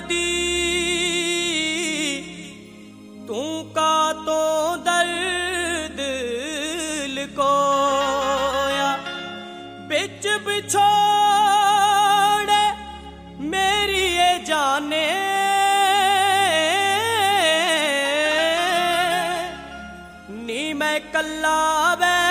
दी तू का तो दर्द लिकोया बिच बिछोड़े मेरी ये जाने नी मैं कल्ला वे